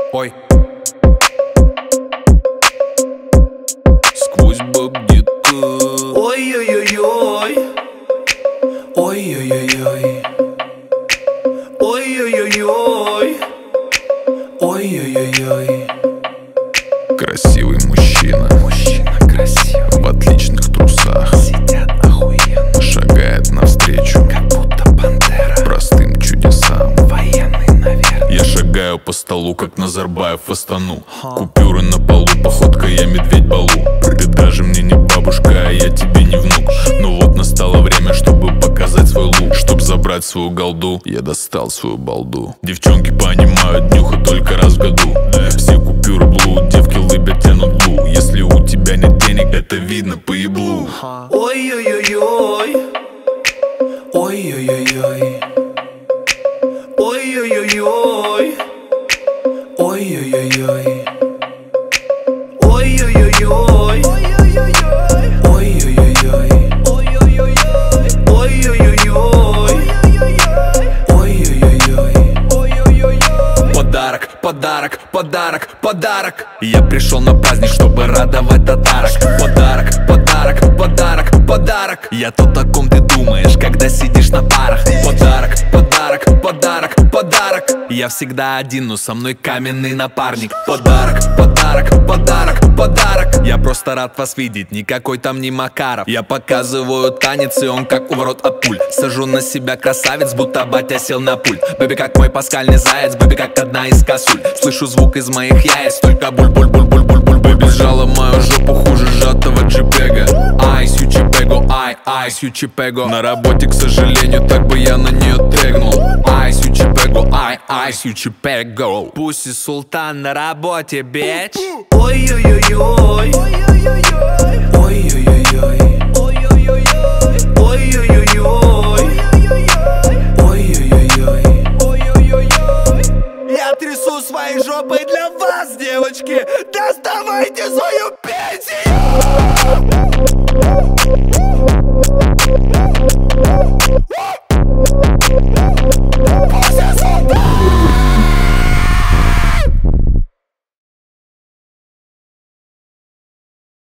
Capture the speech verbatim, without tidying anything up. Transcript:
Ой. Сквозь баб где-то. Ой-ой-ой-ой. Ой-ой-ой-ой. Ой-ой-ой-ой. Ой-ой-ой-ой. Красивый мужчина, Мужчина красивый, в отличных трусах, сидят охуенно, шагает навстречу как будто пантера, простым чудесам. военный, наверное. Я шагаю по столу, как Назарбаев в Астану. Купюры на полу, походка я медведь Балу. Ты даже мне не бабушка, а я тебе не внук. Но вот настало время, чтобы показать свой лук. Чтоб забрать свою голду, я достал свою балду. Девчонки понимают, нюха только раз в году. Все купюры блу, девки лыбят, тянут лу. Если у тебя нет денег, это видно по еблу. Ой-ой-ой-ой. Ой-ой-ой-ой. Ой-ой-ой-ой. Ой-ой-ой-ой. Ой-ой-ой-ой. Ой-ой-ой-ой. Ой-ой-ой-ой. Подарок, подарок, подарок, подарок. Я пришел на праздник, чтобы радовать татарок. Подарок, подарок, подарок, подарок. Я тот, о ком ты думаешь, когда сидишь на парах. Подарок, подарок, подарок, подарок. Я всегда один, но со мной каменный напарник. Подарок, подарок, подарок, подарок. Я просто рад вас видеть, никакой там не Макаров. Я показываю танец, и он как у ворот от пуль. Сажу на себя красавец, будто батя сел на пульт. Бэби как мой паскальный заяц, бэби как одна из косуль. Слышу звук из моих яиц, только буль-буль-буль-буль-буль-буль. Бэби сжала мою жопу хуже сжатого джипега. Айс, ючипего, ай, айс, ючипего. На работе, к сожалению, так бы я на нее тегнул. Айс, ючипего, ай, айс, ючипего. Пусть султан на работе, бич. Ой-ой-ой-ой. Ой-ой-ой-ой. Ой-ой-ой-ой. Ой-ой-ой-ой. Я трясу своей жопой для вас, девочки. Доставайте свою пенсию!